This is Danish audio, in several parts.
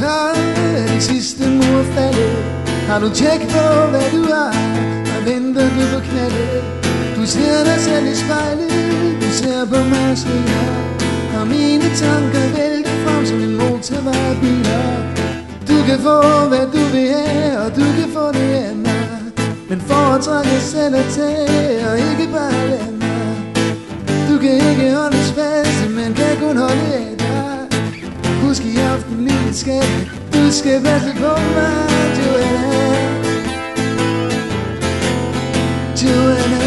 klar, er de sidste mur faldet? Har du tjek på, hvad du har? Og venter du på knaldet? Du ser dig selv i spejlet, du ser på mig svinger, og mine tanker vælter frem som en motorvejbiler. Du kan få, hvad du vil have, og du kan få det af mig, men foretrækker selv at tage, og ikke bare lade mig. Du kan ikke holdes fast, men kan kun holde af dig. Husk i aften, lille skat, du skal passe på mig, Joanna. Joanna,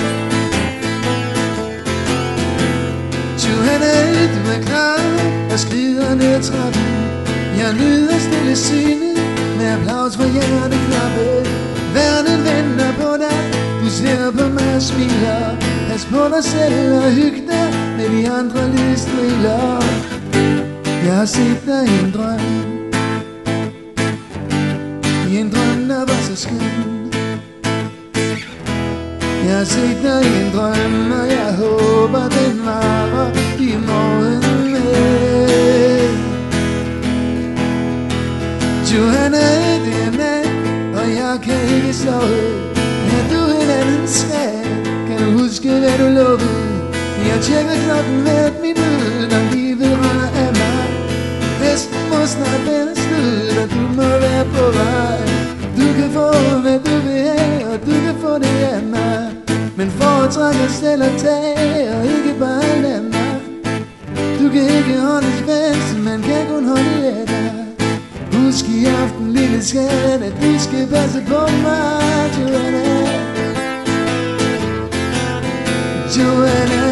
Joanna, du er klar og skrider ned trappen. Jeg nyder stille synet med applaus fra hjerteknappe. Verden venter på dig, du ser på mig og smiler. Pas på dig selv og hyg dig med de andre lysstriler. Jeg har set dig i en drøm, i en drøm der var så skøn. Jeg har set dig i en drøm, og jeg håber den varer i morgen med. Joanna, det er nat, og jeg kan ikke sove. Er du en anden skat? Kan du huske hvad du lovede? Jeg tjekker klokken hvert minut, når livet render af mig. Festen må snart være slut, og du må være på vej. Du kan få hvad du vil have, og du kan få det af mig, men foretrækker selv at tage, og ikke bare lade mig. Du kan ikke holdes fast, man kan kun holde af dig. Husk i aften, lille skat, at du skal passe på mig, Joanna. Joanna.